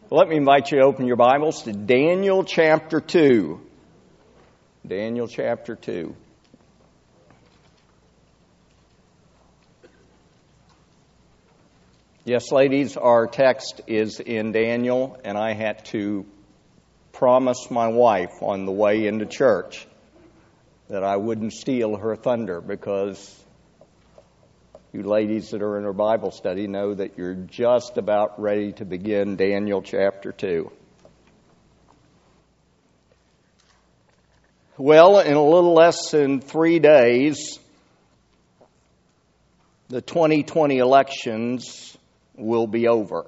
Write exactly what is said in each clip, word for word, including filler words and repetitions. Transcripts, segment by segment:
Let me invite you to open your Bibles to Daniel chapter two. Daniel chapter two. Yes, ladies, our text is in Daniel, and I had to promise my wife on the way into church that I wouldn't steal her thunder, because you ladies that are in our Bible study know that you're just about ready to begin Daniel chapter two. Well, in a little less than three days, the twenty twenty elections will be over.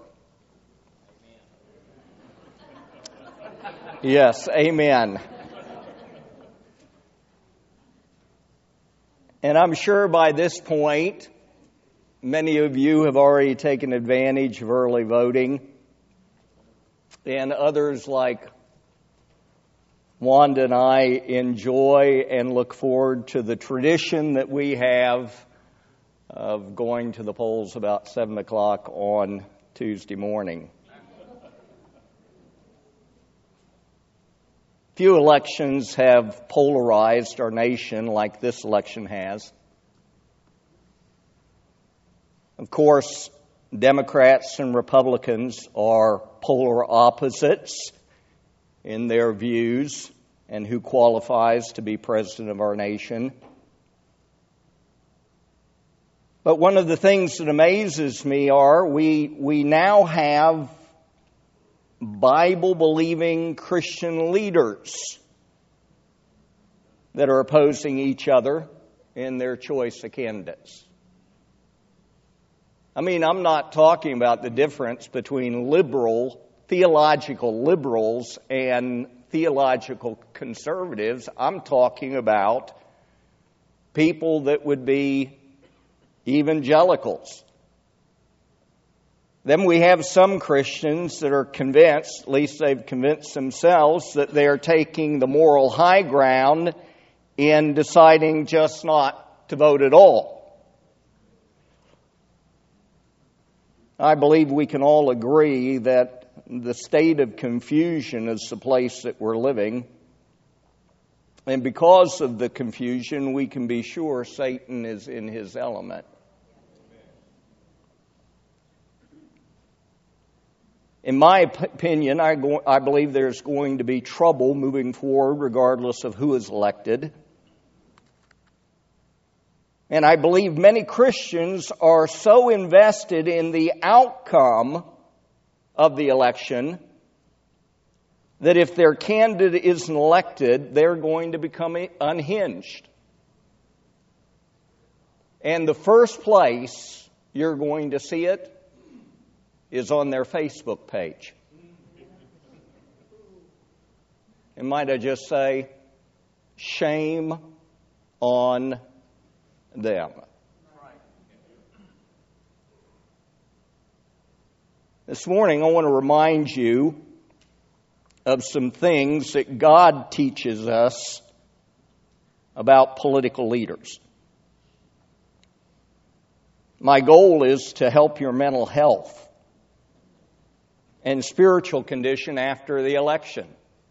Yes, amen. And I'm sure by this point, many of you have already taken advantage of early voting, and others like Wanda and I enjoy and look forward to the tradition that we have of going to the polls about seven o'clock on Tuesday morning. Few elections have polarized our nation like this election has. Of course, Democrats and Republicans are polar opposites in their views and who qualifies to be president of our nation. But one of the things that amazes me are we we now have Bible-believing Christian leaders that are opposing each other in their choice of candidates. I mean, I'm not talking about the difference between liberal, theological liberals and theological conservatives. I'm talking about people that would be evangelicals. Then we have some Christians that are convinced, at least they've convinced themselves, that they are taking the moral high ground in deciding just not to vote at all. I believe we can all agree that the state of confusion is the place that we're living. And because of the confusion, we can be sure Satan is in his element. In my opinion, I, go, I believe there's going to be trouble moving forward regardless of who is elected. And I believe many Christians are so invested in the outcome of the election that if their candidate isn't elected, they're going to become unhinged. And the first place you're going to see it is on their Facebook page. And might I just say, shame on them. This morning I want to remind you of some things that God teaches us about political leaders. My goal is to help your mental health and spiritual condition after the election.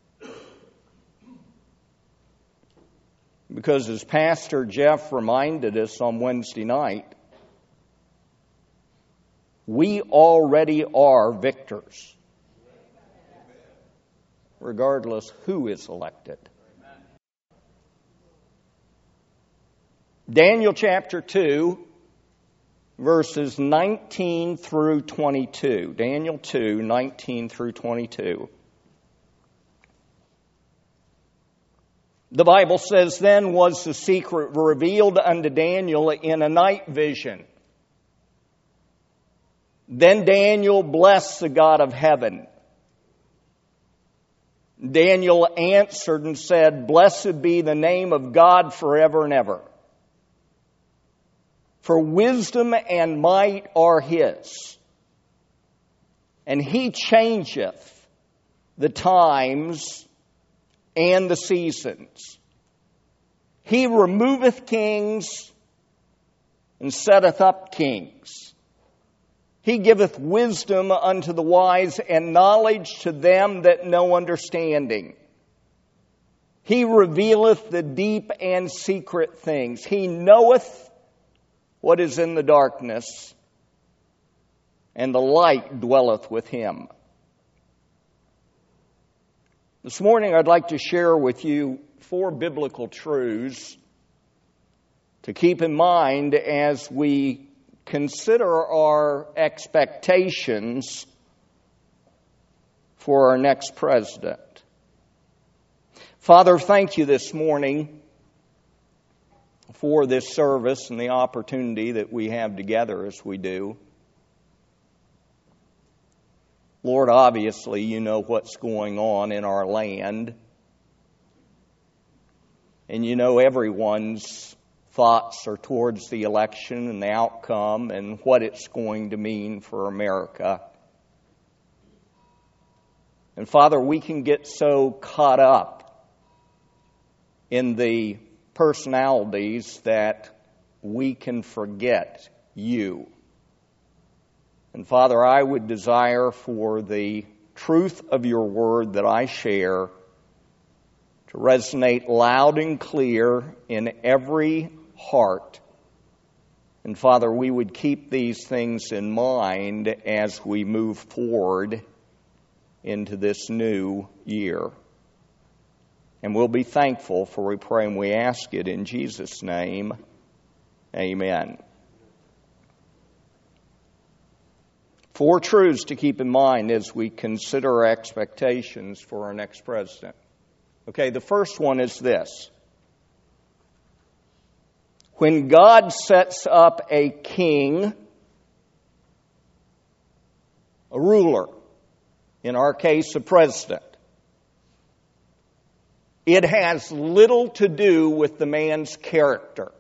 Because as Pastor Jeff reminded us on Wednesday night, we already are victors, regardless who is elected. Daniel chapter two, verses nineteen through twenty-two. Daniel two, nineteen through twenty-two. The Bible says, "Then was the secret revealed unto Daniel in a night vision. Then Daniel blessed the God of heaven. Daniel answered and said, Blessed be the name of God forever and ever. For wisdom and might are His, and He changeth the times and the seasons. He removeth kings and setteth up kings. He giveth wisdom unto the wise, and knowledge to them that know understanding. He revealeth the deep and secret things. He knoweth what is in the darkness, and the light dwelleth with him. This morning I'd like to share with you four biblical truths to keep in mind as we consider our expectations for our next president. Father, thank you this morning for this service and the opportunity that we have together as we do. Lord, obviously you know what's going on in our land, and you know everyone's thoughts are towards the election and the outcome and what it's going to mean for America. And Father, we can get so caught up in the personalities that we can forget you. And Father, I would desire for the truth of your word that I share to resonate loud and clear in every heart. And Father, we would keep these things in mind as we move forward into this new year. And we'll be thankful for we pray and we ask it in Jesus' name. Amen. Four truths to keep in mind as we consider our expectations for our next president. Okay, the first one is this. When God sets up a king, a ruler, in our case a president, it has little to do with the man's character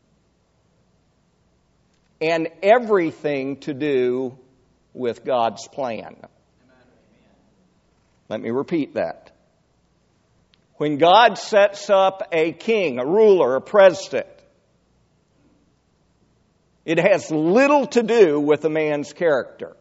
and everything to do with God's plan. Let me repeat that. When God sets up a king, a ruler, a president, it has little to do with a man's character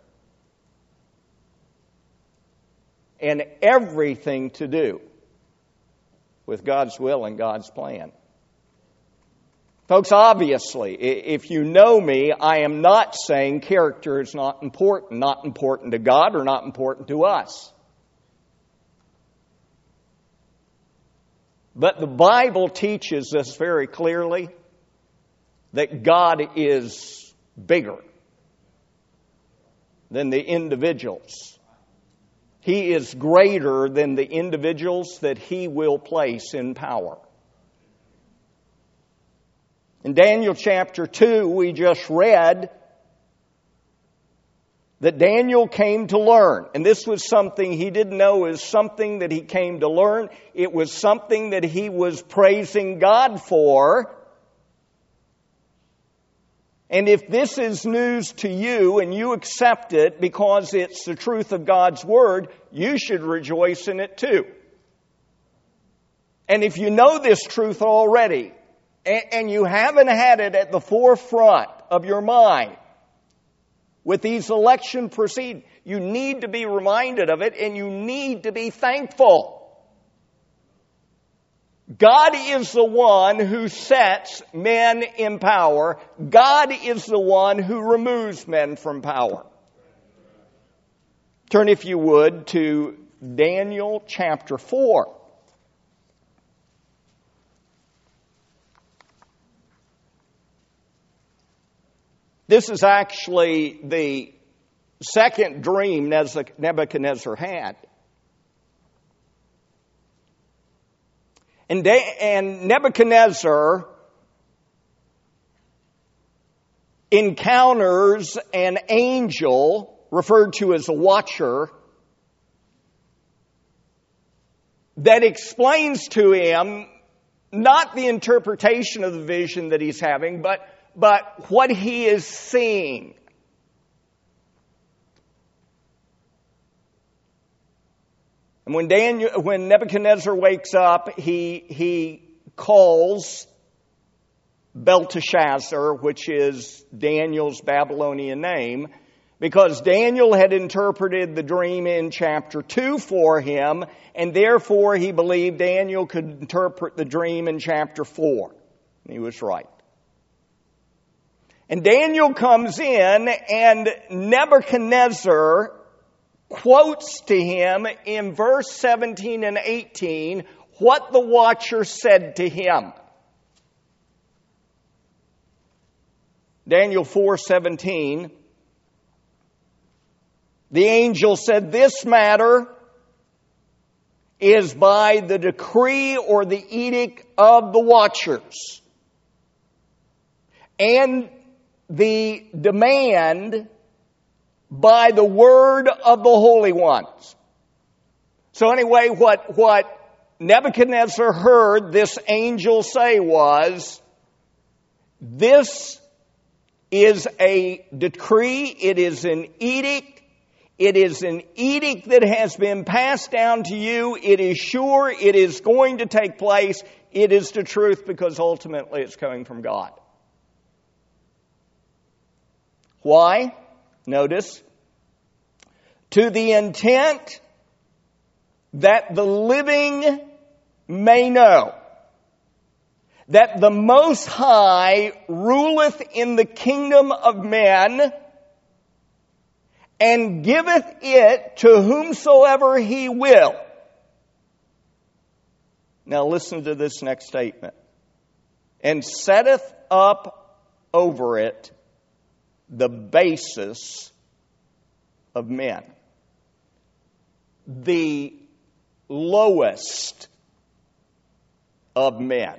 and everything to do with God's will and God's plan. Folks, obviously, if you know me, I am not saying character is not important, not important to God or not important to us. But the Bible teaches us very clearly that God is bigger than the individuals. He is greater than the individuals that He will place in power. In Daniel chapter two, we just read that Daniel came to learn. And this was something he didn't know is something that he came to learn. It was something that he was praising God for. And if this is news to you and you accept it because it's the truth of God's Word, you should rejoice in it too. And if you know this truth already, and you haven't had it at the forefront of your mind with these election proceedings, you need to be reminded of it and you need to be thankful. God is the one who sets men in power. God is the one who removes men from power. Turn, if you would, to Daniel chapter four. This is actually the second dream Nebuchadnezzar had. And, De- and Nebuchadnezzar encounters an angel referred to as a watcher that explains to him not the interpretation of the vision that he's having, but, but what he is seeing. And when Daniel, when Nebuchadnezzar wakes up, he, he calls Belteshazzar, which is Daniel's Babylonian name, because Daniel had interpreted the dream in chapter two for him, and therefore he believed Daniel could interpret the dream in chapter four. He was right. And Daniel comes in, and Nebuchadnezzar quotes to him in verse seventeen and eighteen what the watcher said to him. Daniel four seventeen, the angel said, "This matter is by the decree or the edict of the watchers, and the demand by the word of the holy ones." So anyway, what, what Nebuchadnezzar heard this angel say was, this is a decree, it is an edict, it is an edict that has been passed down to you, it is sure, it is going to take place, it is the truth because ultimately it's coming from God. Why? Notice, to the intent that the living may know that the Most High ruleth in the kingdom of men, and giveth it to whomsoever he will. Now listen to this next statement. And setteth up over it the basis of men. The lowest of men.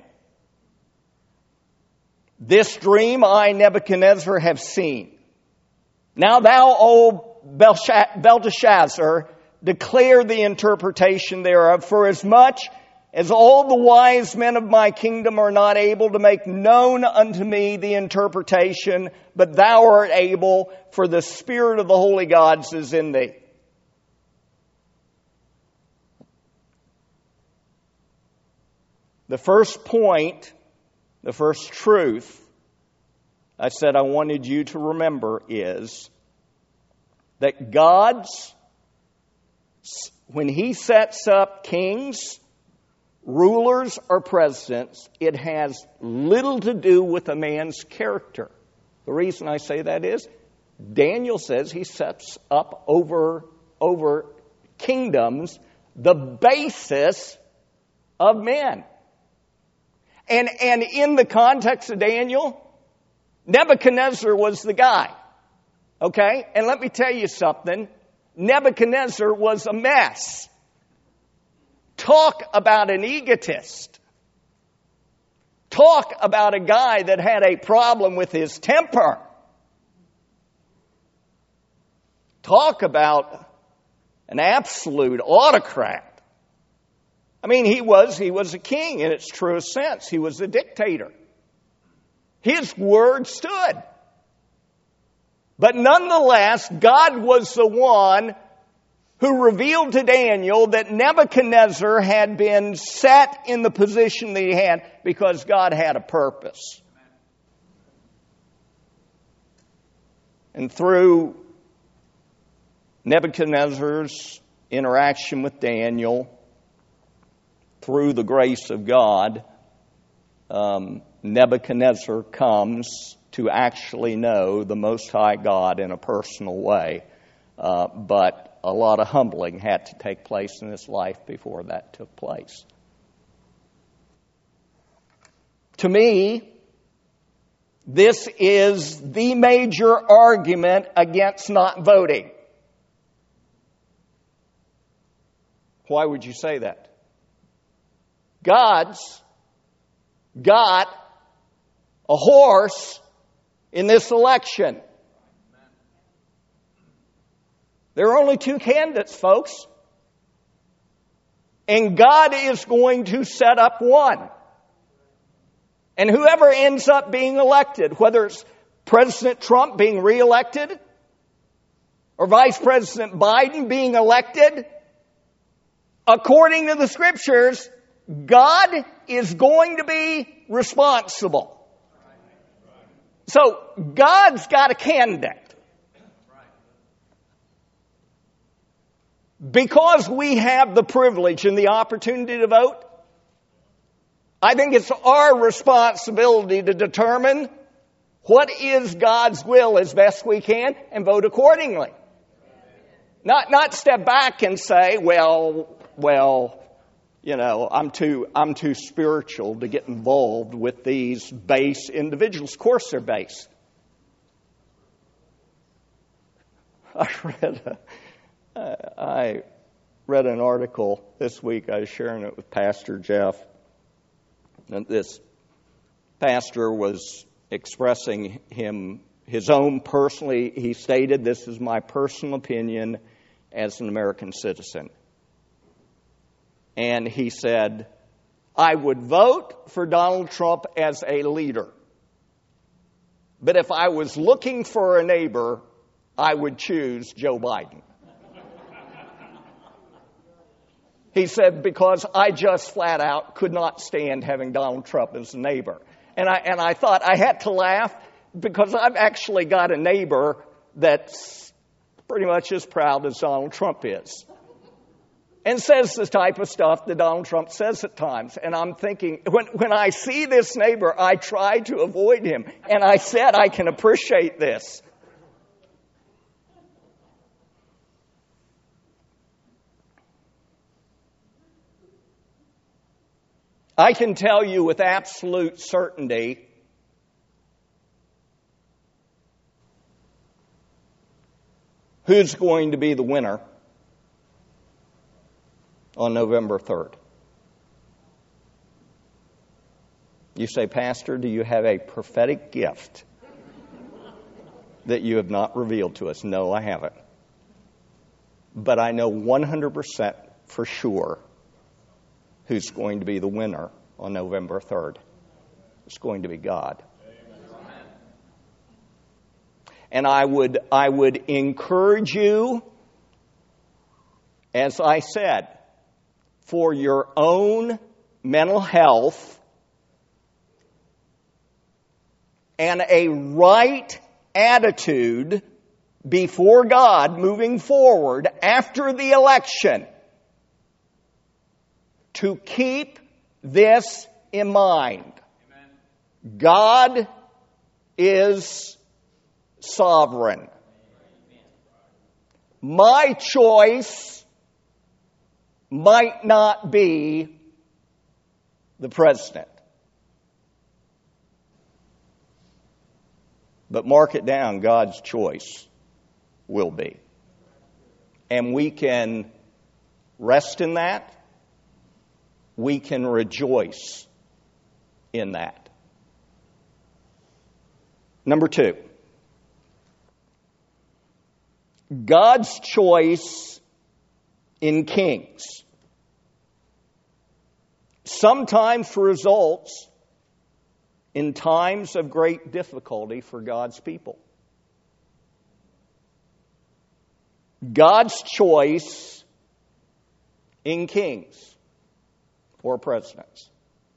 This dream I, Nebuchadnezzar, have seen. Now thou, O Belteshazzar, declare the interpretation thereof, for as much as all the wise men of my kingdom are not able to make known unto me the interpretation, but thou art able, for the Spirit of the holy gods is in thee. The first point, the first truth I said I wanted you to remember is that God's, when He sets up kings, rulers, or presidents, it has little to do with a man's character. The reason I say that is, Daniel says he sets up over, over kingdoms the basis of men. And, and in the context of Daniel, Nebuchadnezzar was the guy. Okay? And let me tell you something. Nebuchadnezzar was a mess. Talk about an egotist. Talk about a guy that had a problem with his temper. Talk about an absolute autocrat. I mean, he was, he was a king in its truest sense. He was a dictator. His word stood. But nonetheless, God was the one who revealed to Daniel that Nebuchadnezzar had been set in the position that he had because God had a purpose. And through Nebuchadnezzar's interaction with Daniel, through the grace of God, um, Nebuchadnezzar comes to actually know the Most High God in a personal way. Uh, but a lot of humbling had to take place in his life before that took place. To me, this is the major argument against not voting. Why would you say that? God's got a horse in this election. There are only two candidates, folks. And God is going to set up one. And whoever ends up being elected, whether it's President Trump being reelected or Vice President Biden being elected, according to the Scriptures, God is going to be responsible. So God's got a candidate. because we have the privilege and the opportunity to vote, I think it's our responsibility to determine what is God's will as best we can and vote accordingly. Not not step back and say, well, well, you know, I'm too I'm too spiritual to get involved with these base individuals. Of course they're base. I read a, I read an article this week. I was sharing it with Pastor Jeff. And this pastor was expressing him his own personally. He stated, "This is my personal opinion as an American citizen." And he said, "I would vote for Donald Trump as a leader. But if I was looking for a neighbor, I would choose Joe Biden." He said, because I just flat out could not stand having Donald Trump as a neighbor. And I and I thought I had to laugh because I've actually got a neighbor that's pretty much as proud as Donald Trump is. And says the type of stuff that Donald Trump says at times. And I'm thinking, when, when I see this neighbor, I try to avoid him. And I said I can appreciate this. I can tell you with absolute certainty who's going to be the winner on November third. You say, "Pastor, do you have a prophetic gift that you have not revealed to us?" No, I haven't. But I know one hundred percent for sure who's going to be the winner on November third. It's going to be God. Amen. And I would I would encourage you, as I said, for your own mental health and a right attitude before God moving forward after the election, to keep this in mind. Amen. God is sovereign. My choice might not be the president. But mark it down, God's choice will be. And we can rest in that. We can rejoice in that. Number two, God's choice in kings sometimes results in times of great difficulty for God's people. God's choice in kings or presidents.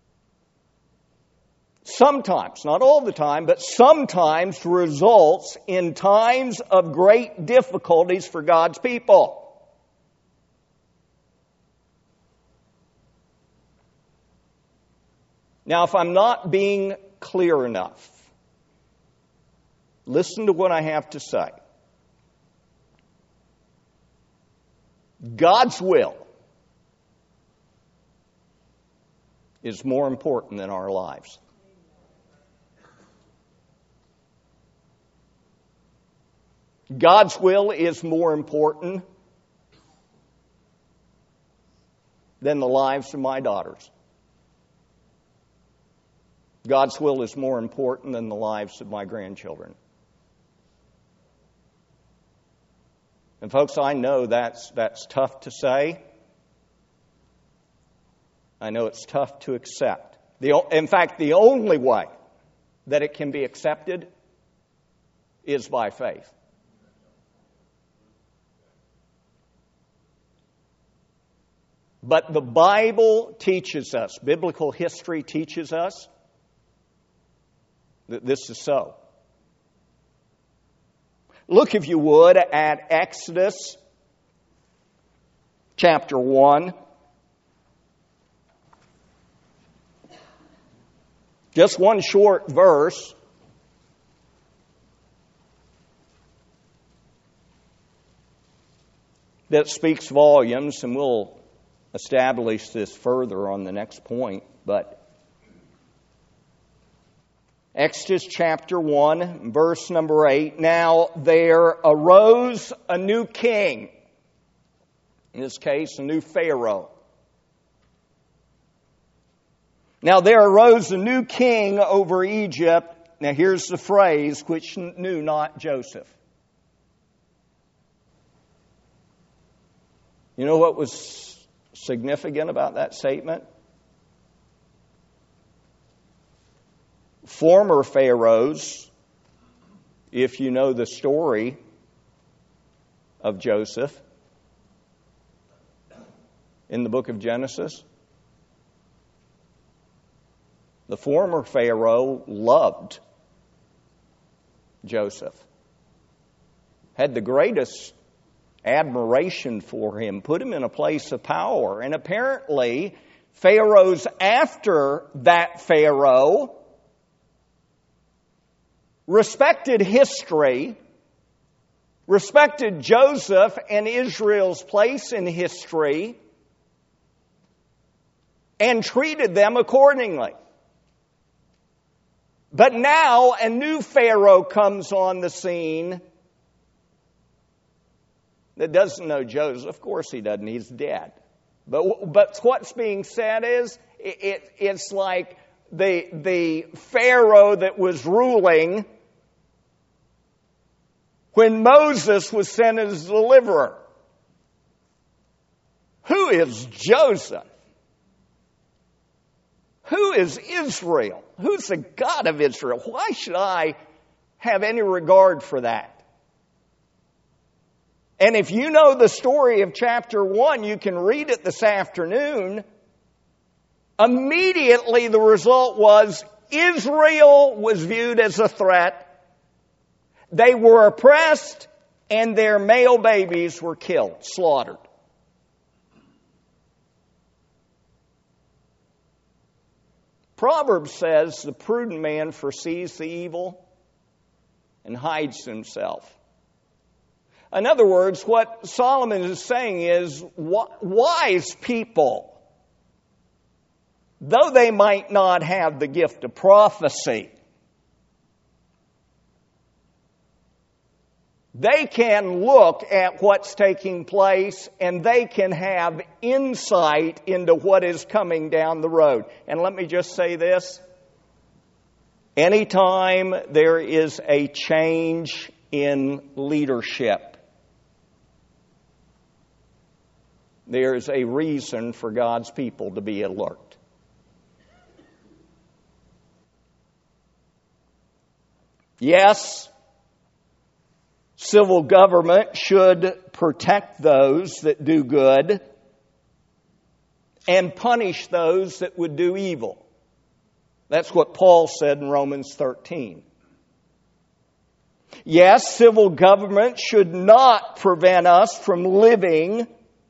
Sometimes, not all the time, but sometimes results in times of great difficulties for God's people. Now, if I'm not being clear enough, listen to what I have to say. God's will is more important than our lives. God's will is more important than the lives of my daughters. God's will is more important than the lives of my grandchildren. And folks, I know that's that's tough to say. I know it's tough to accept. The, in fact, the only way that it can be accepted is by faith. But the Bible teaches us, biblical history teaches us, that this is so. Look, if you would, at Exodus chapter one. Just one short verse. That speaks volumes, and we'll establish this further on the next point. But Exodus chapter one, verse number eight. Now there arose a new king. In this case, a new Pharaoh. Now there arose a new king over Egypt. Now here's the phrase, which knew not Joseph. You know what was significant about that statement? Former pharaohs, if you know the story of Joseph in the book of Genesis, the former Pharaoh loved Joseph, had the greatest admiration for him, put him in a place of power. And apparently, pharaohs after that Pharaoh respected history, respected Joseph and Israel's place in history, and treated them accordingly. But now a new Pharaoh comes on the scene that doesn't know Joseph. Of course he doesn't. He's dead. But but what's being said is it, it, it's like the the Pharaoh that was ruling when Moses was sent as deliverer. Who is Joseph? Who is Israel? Who's the God of Israel? Why should I have any regard for that? And if you know the story of chapter one, you can read it this afternoon. Immediately the result was Israel was viewed as a threat. They were oppressed and their male babies were killed, slaughtered. Proverbs says the prudent man foresees the evil and hides himself. In other words, what Solomon is saying is wise people, though they might not have the gift of prophecy, they can look at what's taking place and they can have insight into what is coming down the road. And let me just say this. Anytime there is a change in leadership, there is a reason for God's people to be alert. Yes, civil government should protect those that do good and punish those that would do evil. That's what Paul said in Romans thirteen. Yes, civil government should not prevent us from living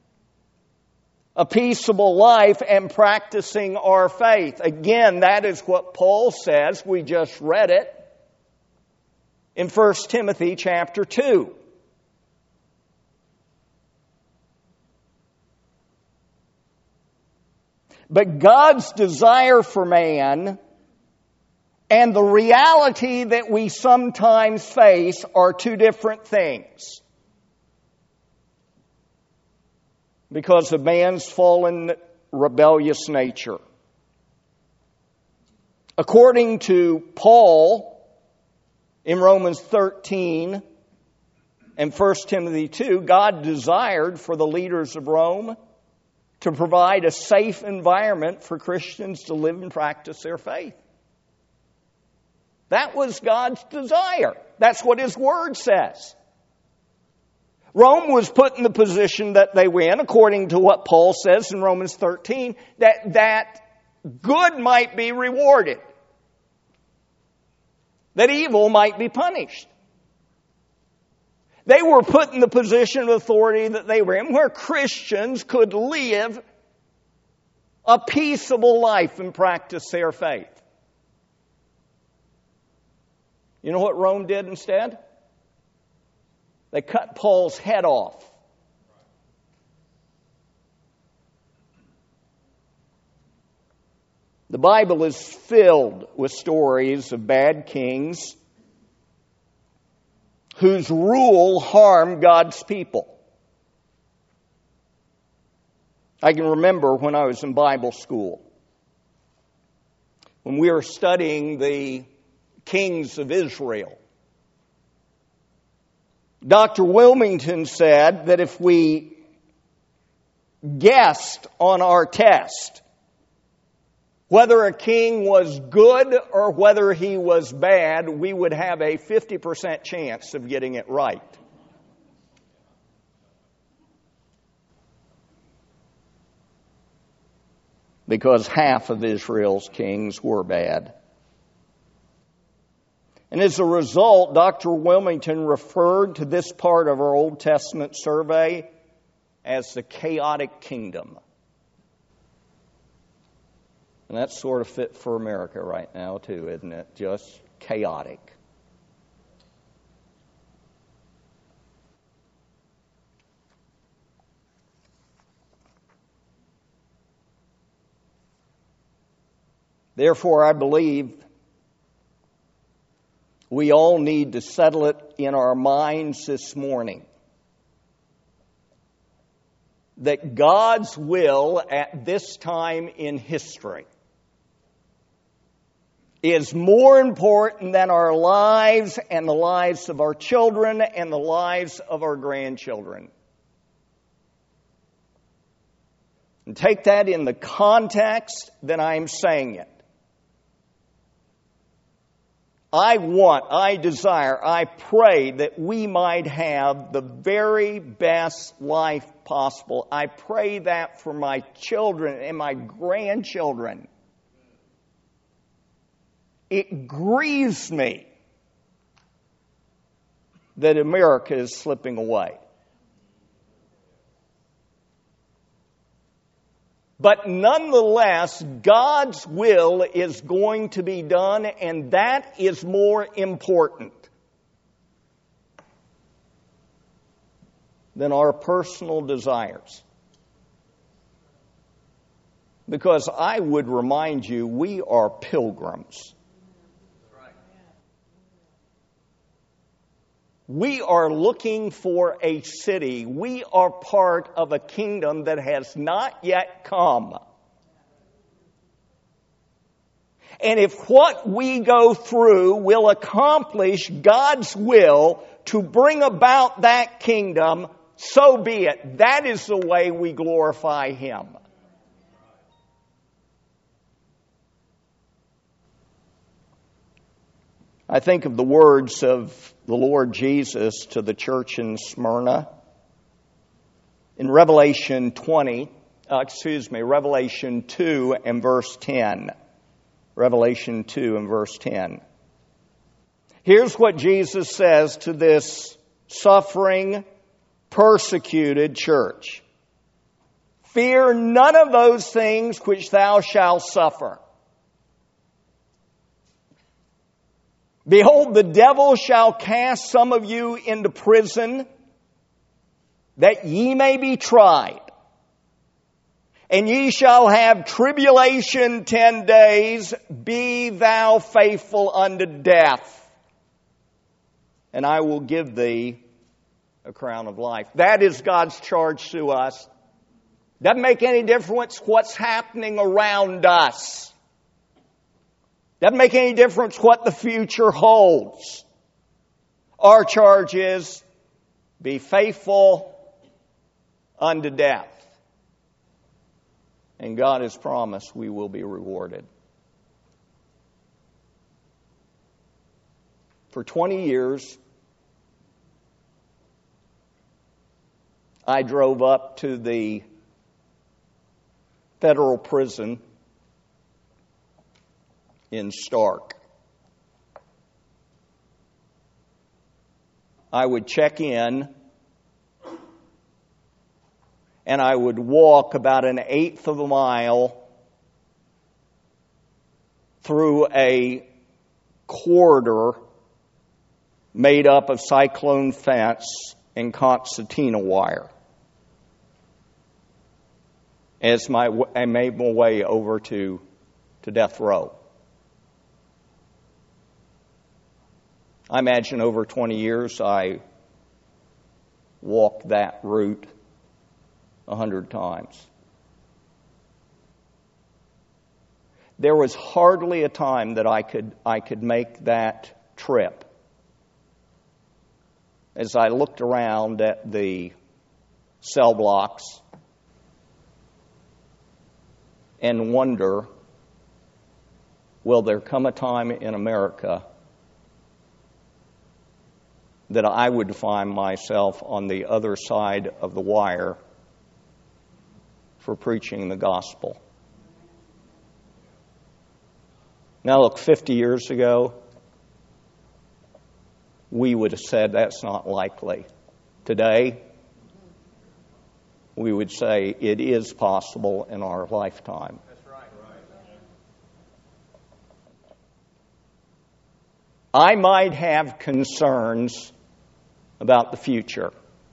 a peaceable life and practicing our faith. Again, that is what Paul says. We just read it in First Timothy chapter two. But God's desire for man and the reality that we sometimes face are two different things. Because of man's fallen, rebellious nature. According to Paul, in Romans thirteen and First Timothy two, God desired for the leaders of Rome to provide a safe environment for Christians to live and practice their faith. That was God's desire. That's what His Word says. Rome was put in the position that they were in, according to what Paul says in Romans thirteen, that, that good might be rewarded, that evil might be punished. They were put in the position of authority that they were in, where Christians could live a peaceable life and practice their faith. You know what Rome did instead? They cut Paul's head off. The Bible is filled with stories of bad kings whose rule harmed God's people. I can remember when I was in Bible school, when we were studying the kings of Israel. Doctor Wilmington said that if we guessed on our test whether a king was good or whether he was bad, we would have a fifty percent chance of getting it right. Because half of Israel's kings were bad. And as a result, Doctor Wilmington referred to this part of our Old Testament survey as the chaotic kingdom. And that's sort of fit for America right now, too, isn't it? Just chaotic. Therefore, I believe we all need to settle it in our minds this morning that God's will at this time in history is more important than our lives and the lives of our children and the lives of our grandchildren. And take that in the context that I'm saying it. I want, I desire, I pray that we might have the very best life possible. I pray that for my children and my grandchildren. It grieves me that America is slipping away. But nonetheless, God's will is going to be done, and that is more important than our personal desires. Because I would remind you, we are pilgrims. We are looking for a city. We are part of a kingdom that has not yet come. And if what we go through will accomplish God's will to bring about that kingdom, so be it. That is the way we glorify Him. I think of the words of the Lord Jesus to the church in Smyrna. In Revelation twenty, uh, excuse me, Revelation two and verse ten. Revelation two and verse ten. Here's what Jesus says to this suffering, persecuted church. Fear none of those things which thou shalt suffer. Behold, the devil shall cast some of you into prison, that ye may be tried. And ye shall have tribulation ten days. Be thou faithful unto death, and I will give thee a crown of life. That is God's charge to us. Doesn't make any difference what's happening around us. Doesn't make any difference what the future holds. Our charge is, be faithful unto death. And God has promised we will be rewarded. For twenty years, I drove up to the federal prison in Stark. I would check in, and I would walk about an eighth of a mile through a corridor made up of cyclone fence and concertina wire as my, I made my way over to, to death row. I imagine over twenty years I walked that route a hundred times. There was hardly a time that I could I could make that trip. As I looked around at the cell blocks and wonder, will there come a time in America that I would find myself on the other side of the wire for preaching the gospel? Now look, fifty years ago, we would have said that's not likely. Today, we would say it is possible in our lifetime. That's right. I might have concerns about the future,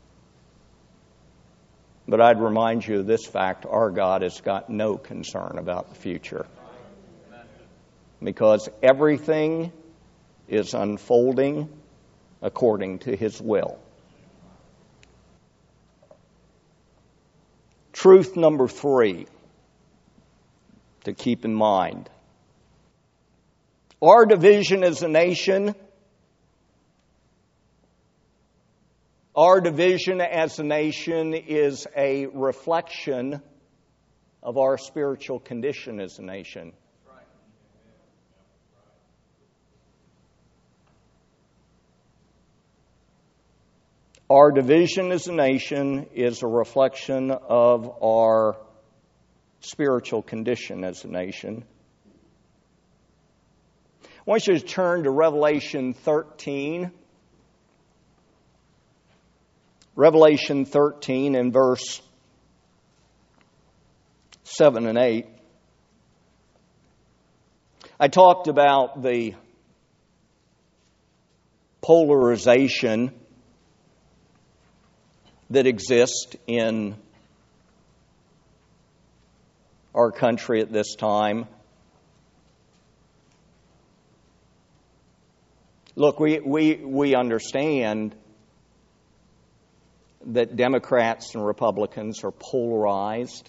but I'd remind you of this fact: our God has got no concern about the future, because everything is unfolding according to His will. Truth number three to keep in mind: our division as a nation, our division as a nation is a reflection of our spiritual condition as a nation. Our division as a nation is a reflection of our spiritual condition as a nation. I want you to turn to Revelation thirteen. Revelation thirteen in verse seven and eight. I talked about the polarization that exist in our country at this time. Look, we, we, we understand that Democrats and Republicans are polarized.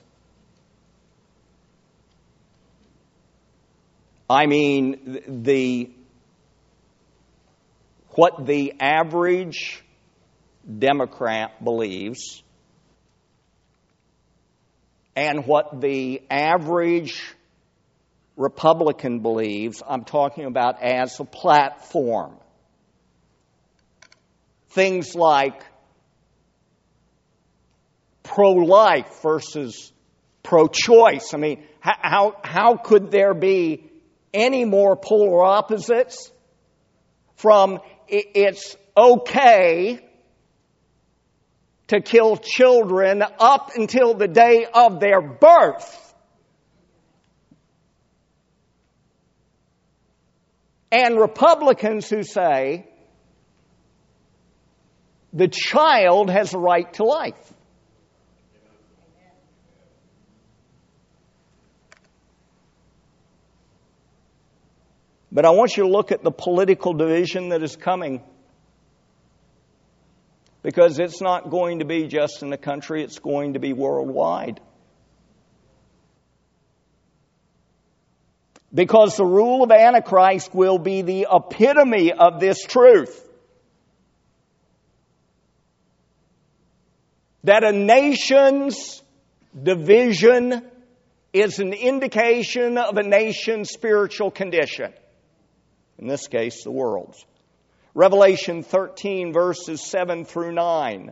I mean, the what the average Democrat believes and what the average Republican believes, I'm talking about as a platform. Things like pro-life versus pro-choice. I mean, how, how could there be any more polar opposites from it's okay to kill children up until the day of their birth, and Republicans who say the child has a right to life? But I want you to look at the political division that is coming, because it's not going to be just in the country, it's going to be worldwide. Because the rule of Antichrist will be the epitome of this truth. That a nation's division is an indication of a nation's spiritual condition. In this case, the world's. Revelation thirteen, verses seven through nine.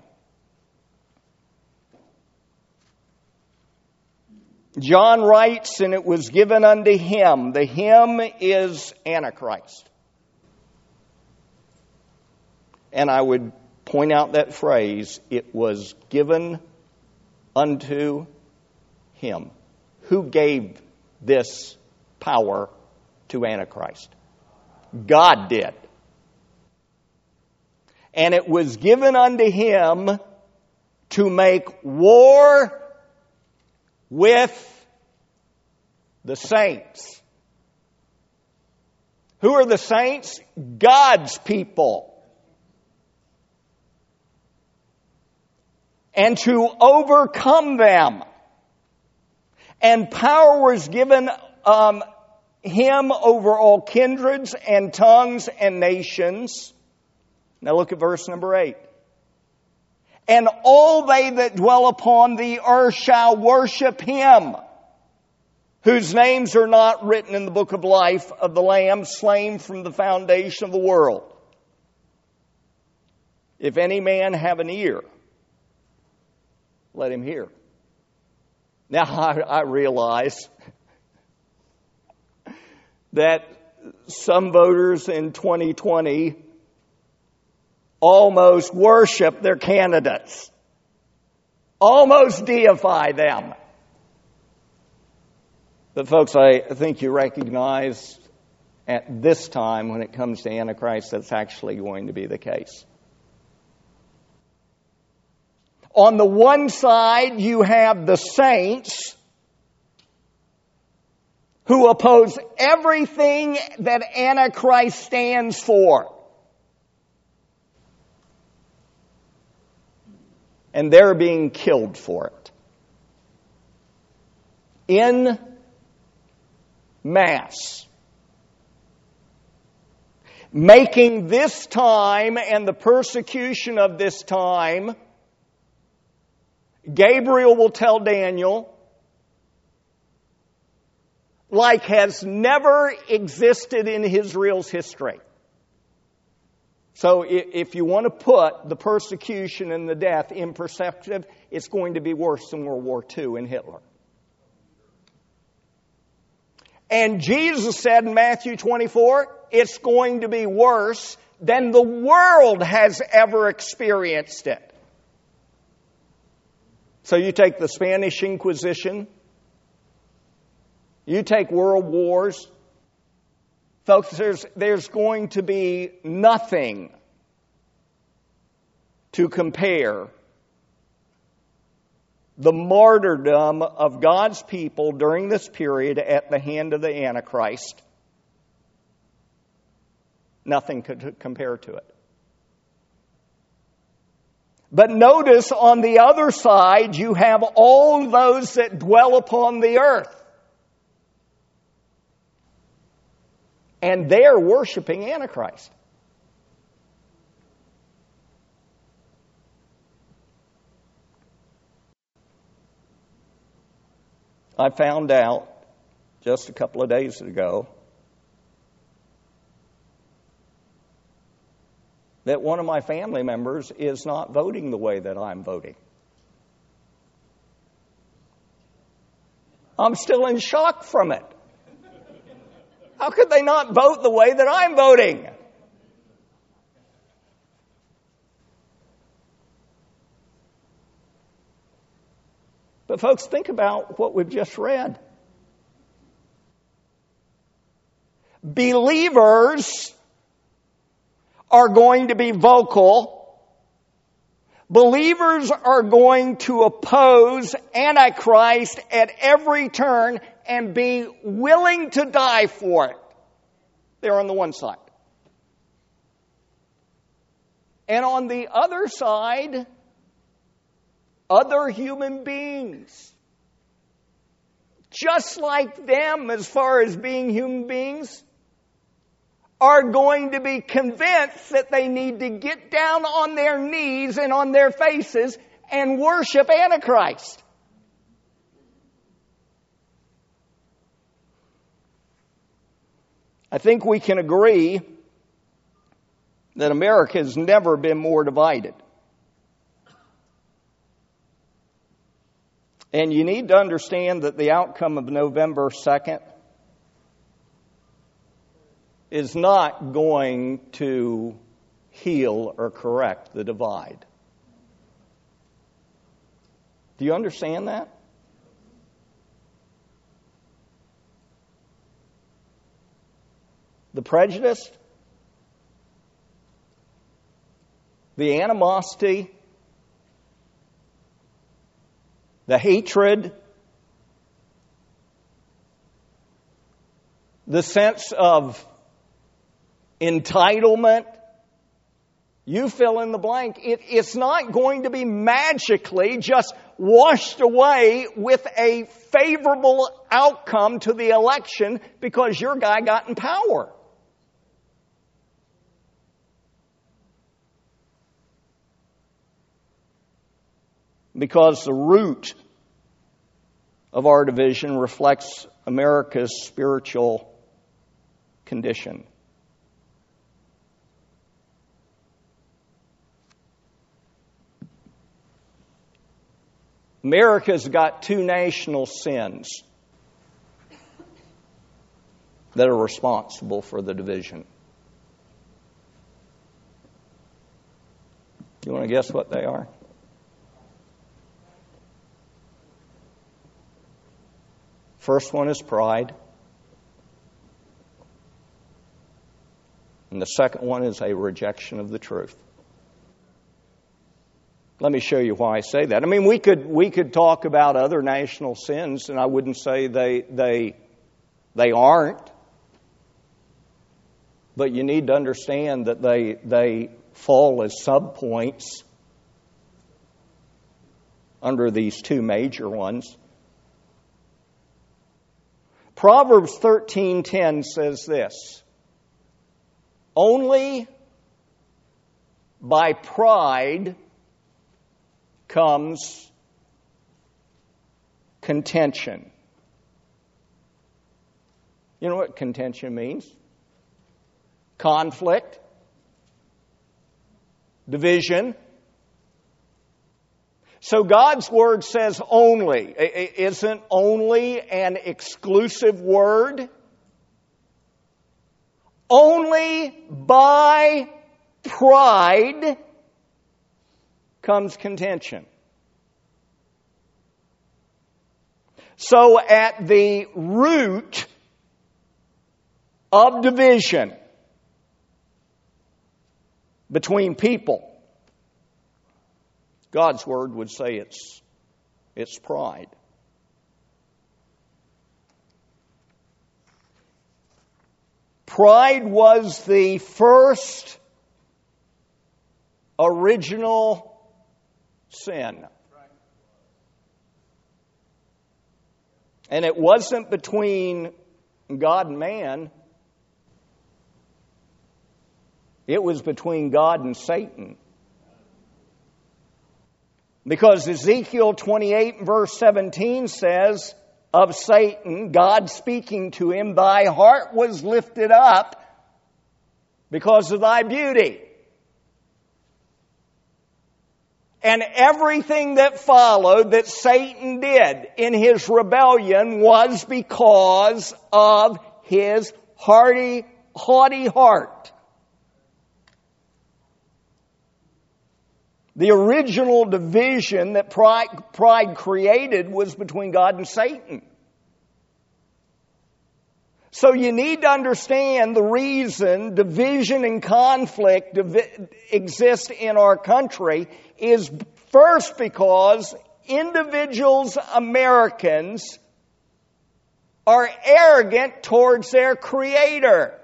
John writes, and it was given unto him. The him is Antichrist. And I would point out that phrase, it was given unto him. Who gave this power to Antichrist? God did. And it was given unto him to make war with the saints. Who are the saints? God's people. And to overcome them. And power was given um, him over all kindreds and tongues and nations. Now look at verse number eight. And all they that dwell upon the earth shall worship him, whose names are not written in the book of life of the Lamb slain from the foundation of the world. If any man have an ear, let him hear. Now, I, I realize that some voters in twenty twenty almost worship their candidates, almost deify them. But folks, I think you recognize at this time when it comes to Antichrist, that's actually going to be the case. On the one side, you have the saints who oppose everything that Antichrist stands for. And they're being killed for it. In mass. Making this time and the persecution of this time, Gabriel will tell Daniel, like has never existed in Israel's history. So if you want to put the persecution and the death in perspective, it's going to be worse than World War Two and Hitler. And Jesus said in Matthew twenty-four, it's going to be worse than the world has ever experienced it. So you take the Spanish Inquisition, you take world wars. Folks, there's, there's going to be nothing to compare the martyrdom of God's people during this period at the hand of the Antichrist. Nothing could compare to it. But notice on the other side, you have all those that dwell upon the earth. And they're worshiping Antichrist. I found out just a couple of days ago that one of my family members is not voting the way that I'm voting. I'm still in shock from it. How could they not vote the way that I'm voting? But folks, think about what we've just read. Believers are going to be vocal. Believers are going to oppose Antichrist at every turn and be willing to die for it. They're on the one side. And on the other side, other human beings, just like them as far as being human beings, are going to be convinced that they need to get down on their knees and on their faces and worship Antichrist. I think we can agree that America has never been more divided. And you need to understand that the outcome of November second is not going to heal or correct the divide. Do you understand that? The prejudice, the animosity, the hatred, the sense of entitlement, you fill in the blank. It, it's not going to be magically just washed away with a favorable outcome to the election because your guy got in power. Because the root of our division reflects America's spiritual condition. America's got two national sins that are responsible for the division. You want to guess what they are? First one is pride. And the second one is a rejection of the truth. Let me show you why I say that. I mean, we could we could talk about other national sins, and I wouldn't say they they they aren't. But you need to understand that they they fall as subpoints under these two major ones. Proverbs thirteen ten says this: only by pride comes contention. You know what contention means? Conflict, division. So God's word says only. Isn't only an exclusive word? Only by pride comes contention. So at the root of division between people, God's word would say it's, it's pride. Pride was the first original sin. And it wasn't between God and man. It was between God and Satan. Because Ezekiel twenty-eight verse seventeen says of Satan, God speaking to him, "Thy heart was lifted up because of thy beauty." And everything that followed that Satan did in his rebellion was because of his hearty, haughty heart. The original division that pride, pride created was between God and Satan. So you need to understand the reason division and conflict divi- exist in our country is first because individuals, Americans, are arrogant towards their Creator.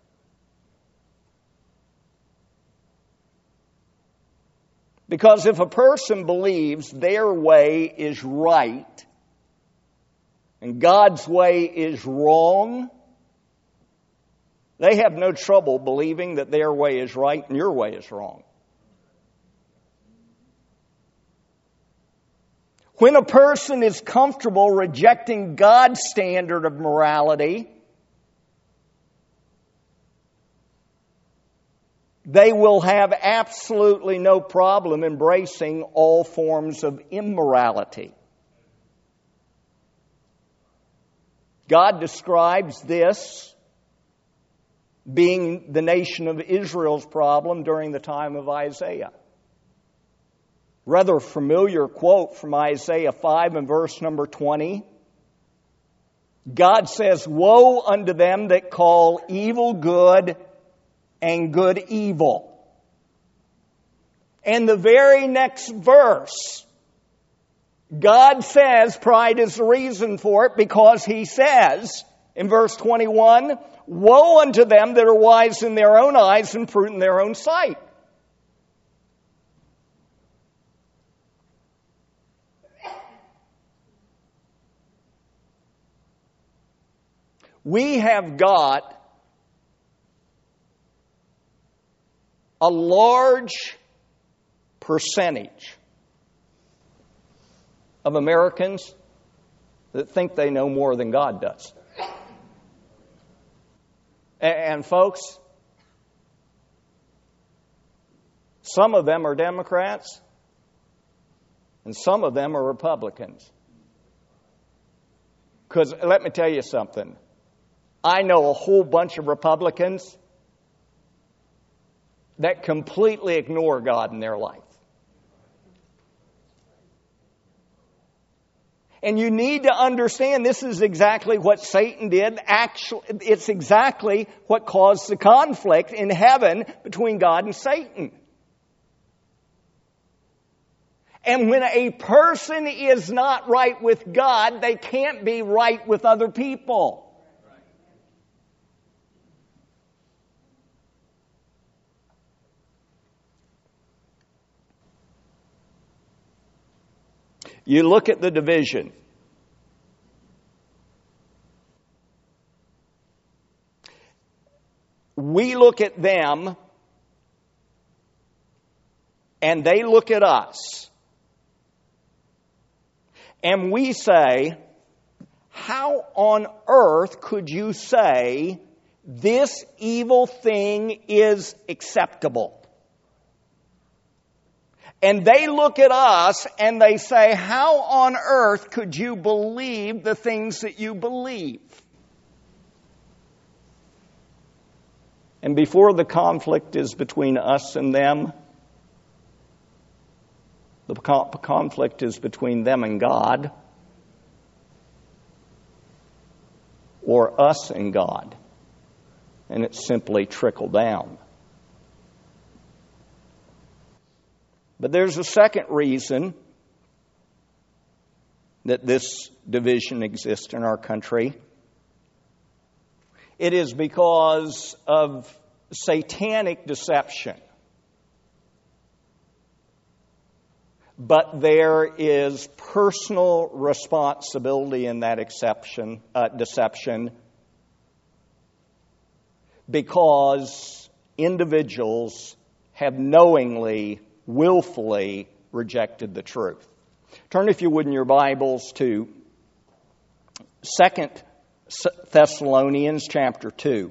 Because if a person believes their way is right and God's way is wrong, they have no trouble believing that their way is right and your way is wrong. When a person is comfortable rejecting God's standard of morality, they will have absolutely no problem embracing all forms of immorality. God describes this being the nation of Israel's problem during the time of Isaiah. Rather familiar quote from Isaiah five and verse number twenty. God says, "Woe unto them that call evil good and good evil." And the very next verse, God says pride is the reason for it, because He says in verse twenty-one, "Woe unto them that are wise in their own eyes and prudent in their own sight." We have got a large percentage of Americans that think they know more than God does. And folks, some of them are Democrats and some of them are Republicans. Because let me tell you something. I know a whole bunch of Republicans that completely ignore God in their life. And you need to understand this is exactly what Satan did. Actually, it's exactly what caused the conflict in heaven between God and Satan. And when a person is not right with God, they can't be right with other people. You look at the division. We look at them, and they look at us. And we say, how on earth could you say this evil thing is acceptable? And they look at us and they say, how on earth could you believe the things that you believe? And before the conflict is between us and them, the conflict is between them and God, or us and God. And it's simply trickled down. But there's a second reason that this division exists in our country. It is because of satanic deception. But there is personal responsibility in that exception, uh, deception, because individuals have knowingly, willfully rejected the truth. Turn, if you would, in your Bibles to Second Thessalonians chapter two.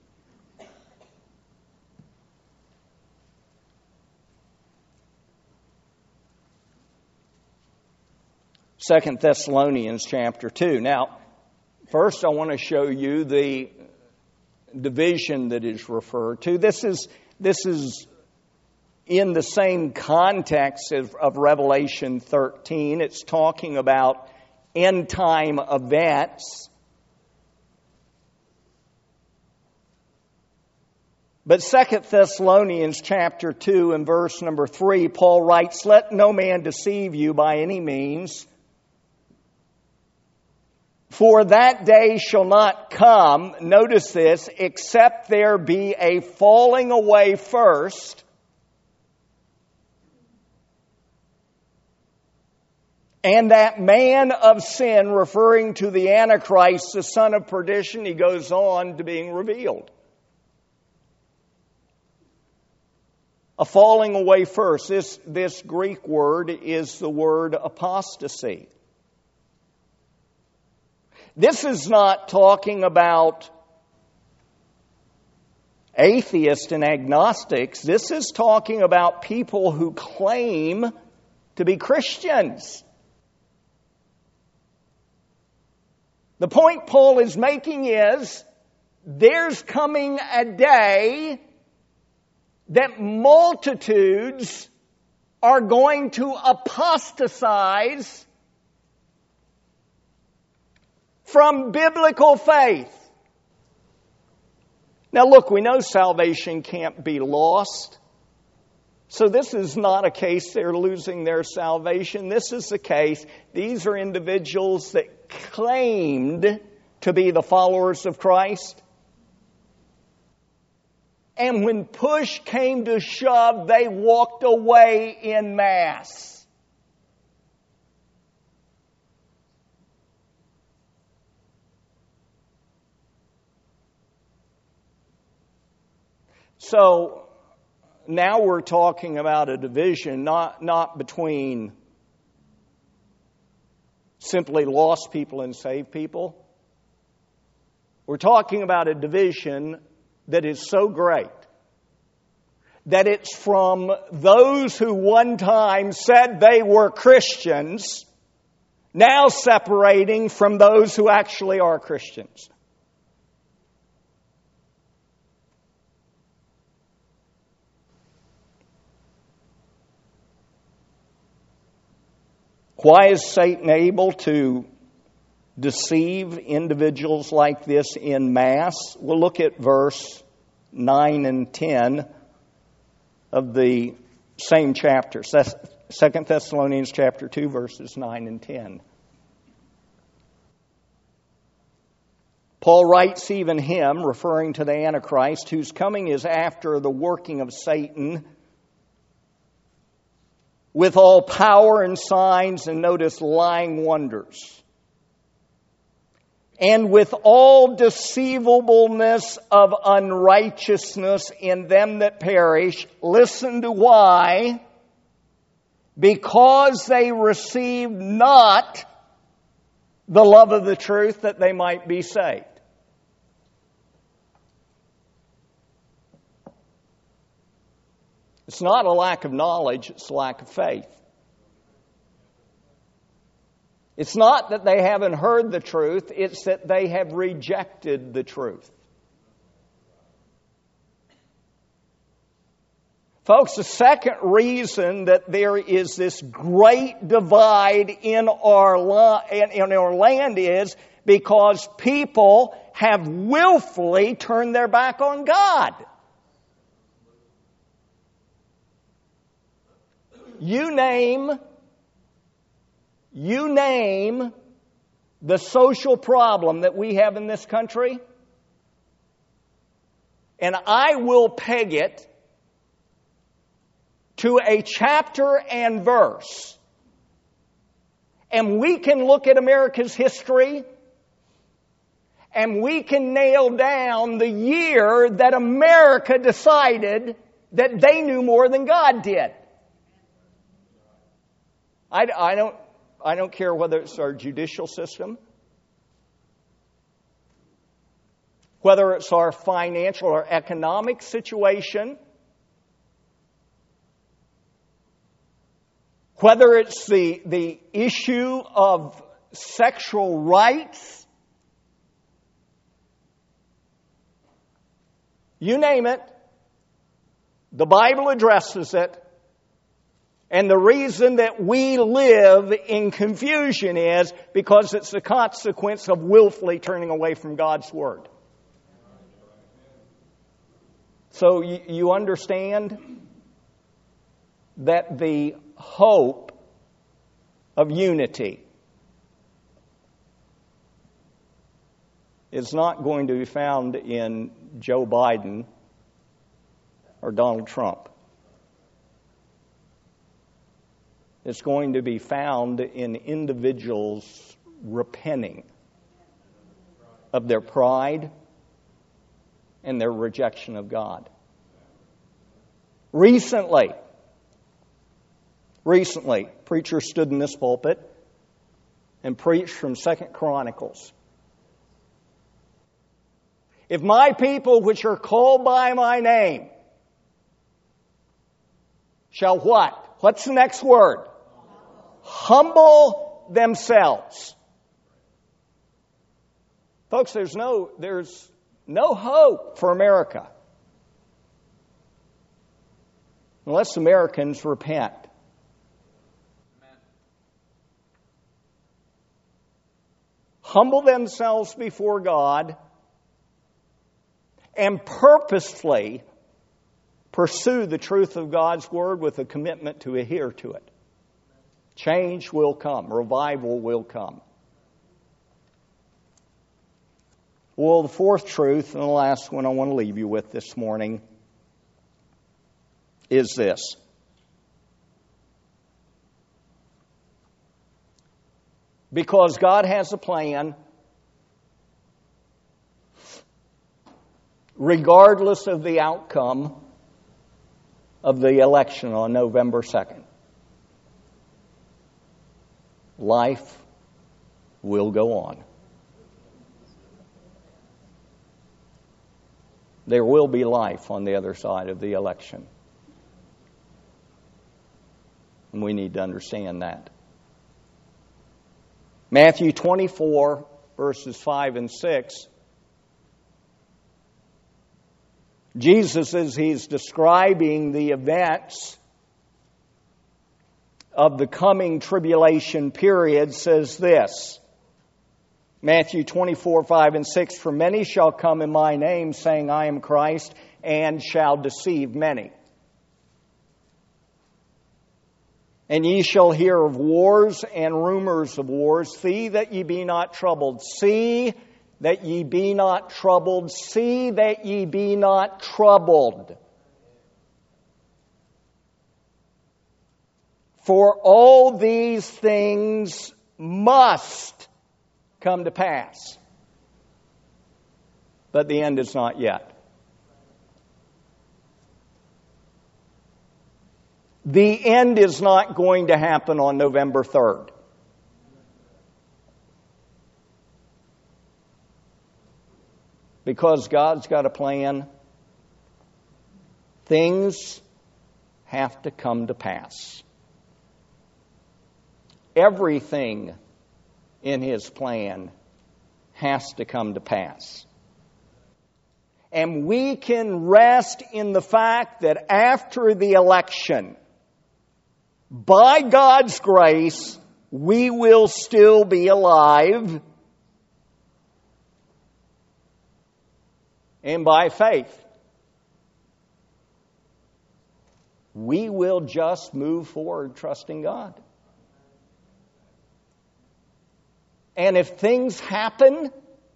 Second Thessalonians chapter two. Now, first I want to show you the division that is referred to. This is this is in the same context of, of Revelation thirteen. It's talking about end time events. But Second Thessalonians chapter two and verse number three, Paul writes, "Let no man deceive you by any means, for that day shall not come," notice this, "except there be a falling away first, and that man of sin," referring to the Antichrist, the son of perdition, he goes on to being revealed. A falling away first. This, this Greek word is the word apostasy. This is not talking about atheists and agnostics. This is talking about people who claim to be Christians. The point Paul is making is there's coming a day that multitudes are going to apostatize from biblical faith. Now look, we know salvation can't be lost. So this is not a case they're losing their salvation. This is the case. These are individuals that claimed to be the followers of Christ. And when push came to shove, they walked away en masse. So now we're talking about a division, not, not between simply lost people and saved people. We're talking about a division that is so great that it's from those who one time said they were Christians, now separating from those who actually are Christians. Why is Satan able to deceive individuals like this en masse? We'll look at verse nine and ten of the same chapter, Second Thessalonians chapter two, verses nine and ten. Paul writes, even him, referring to the Antichrist, whose coming is after the working of Satan, with all power and signs, and notice, lying wonders, and with all deceivableness of unrighteousness in them that perish. Listen to why. Because they received not the love of the truth, that they might be saved. It's not a lack of knowledge, it's a lack of faith. It's not that they haven't heard the truth, it's that they have rejected the truth. Folks, the second reason that there is this great divide in our, in our land is because people have willfully turned their back on God. You name, you name the social problem that we have in this country, and I will peg it to a chapter and verse. And we can look at America's history, and we can nail down the year that America decided that they knew more than God did. I, I don't, I don't care whether it's our judicial system, whether it's our financial or economic situation, whether it's the, the issue of sexual rights, you name it, the Bible addresses it. And the reason that we live in confusion is because it's the consequence of willfully turning away from God's Word. So you, you understand that the hope of unity is not going to be found in Joe Biden or Donald Trump. It's going to be found in individuals repenting of their pride and their rejection of God. Recently, recently, a preacher stood in this pulpit and preached from Second Chronicles. If my people which are called by my name shall what? What's the next word? Humble themselves. Folks, there's no, there's, no hope for America unless Americans repent. Amen. Humble themselves before God and purposefully pursue the truth of God's Word with a commitment to adhere to it. Change will come. Revival will come. Well, the fourth truth, and the last one I want to leave you with this morning, is this. Because God has a plan, regardless of the outcome of the election on November second, life will go on. There will be life on the other side of the election. And we need to understand that. Matthew twenty-four, verses five and six. Jesus, as he's describing the events of the coming tribulation period, says this. Matthew twenty-four, five and six, "For many shall come in my name, saying, I am Christ, and shall deceive many. And ye shall hear of wars and rumors of wars. See that ye be not troubled. See that ye be not troubled. See that ye be not troubled. For all these things must come to pass. But the end is not yet." The end is not going to happen on November third. Because God's got a plan, things have to come to pass. Everything in His plan has to come to pass. And we can rest in the fact that after the election, by God's grace, we will still be alive. And by faith, we will just move forward trusting God. And if things happen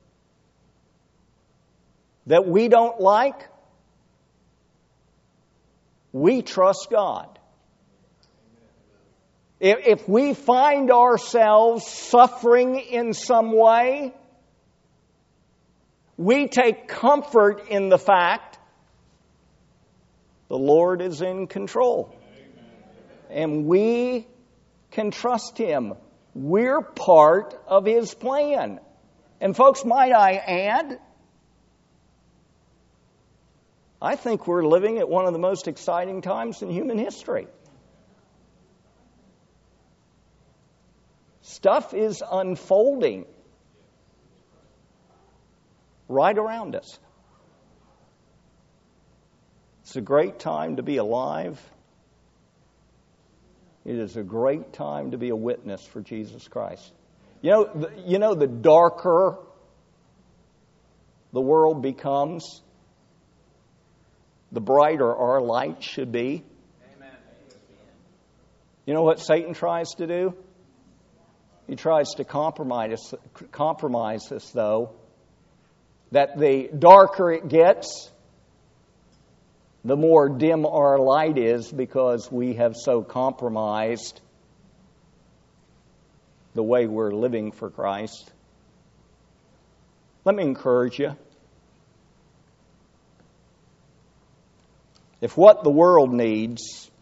that we don't like, we trust God. If we find ourselves suffering in some way, we take comfort in the fact the Lord is in control. And we can trust Him. We're part of His plan. And folks, might I add, I think we're living at one of the most exciting times in human history. Stuff is unfolding right around us. It's a great time to be alive. It is a great time to be a witness for Jesus Christ. You know, the, you know, the darker the world becomes, the brighter our light should be. Amen. You know what Satan tries to do? He tries to compromise us, compromise us, though, that the darker it gets, the more dim our light is because we have so compromised the way we're living for Christ. Let me encourage you. If what the world needs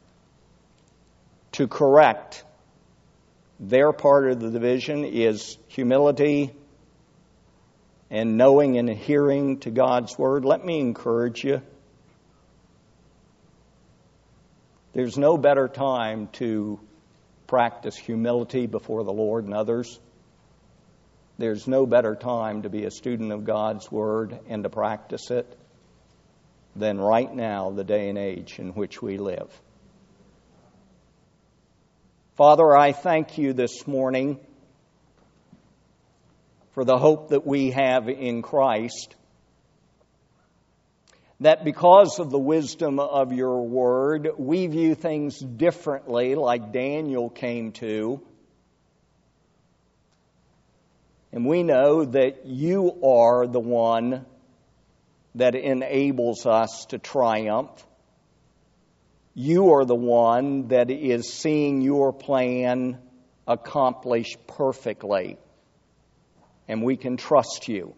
to correct their part of the division is humility and knowing and adhering to God's Word, let me encourage you. There's no better time to practice humility before the Lord and others There's no better time to be a student of God's Word and to practice it than right now, the day and age in which we live. Father, I thank you this morning for the hope that we have in Christ, that because of the wisdom of your Word, we view things differently, like Daniel came to. And we know that you are the one that enables us to triumph. You are the one that is seeing your plan accomplished perfectly. And we can trust you.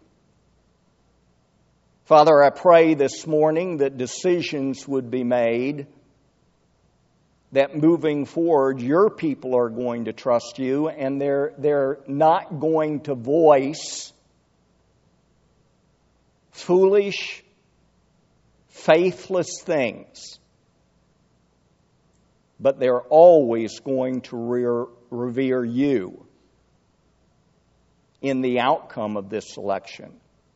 Father, I pray this morning that decisions would be made, that moving forward, your people are going to trust you, and they're, they're not going to voice foolish, faithless things, but they're always going to re- revere you in the outcome of this election.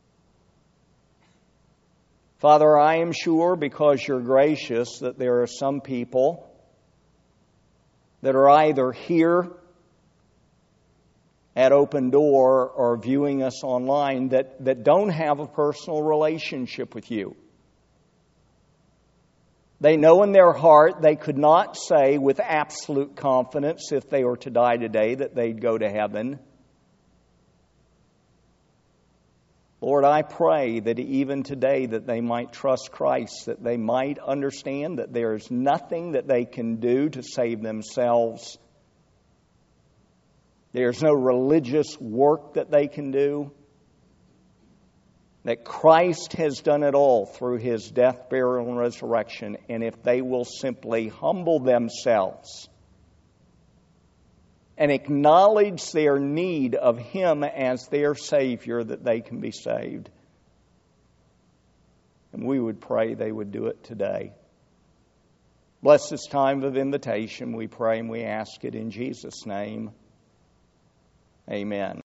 Father, I am sure, because you're gracious, that there are some people that are either here at Open Door or viewing us online that, that don't have a personal relationship with you. They know in their heart they could not say with absolute confidence if they were to die today that they'd go to heaven. Lord, I pray that even today that they might trust Christ, that they might understand that there is nothing that they can do to save themselves. There's no religious work that they can do. That Christ has done it all through his death, burial, and resurrection. And if they will simply humble themselves and acknowledge their need of him as their Savior, that they can be saved. And we would pray they would do it today. Bless this time of invitation, we pray and we ask it in Jesus' name. Amen.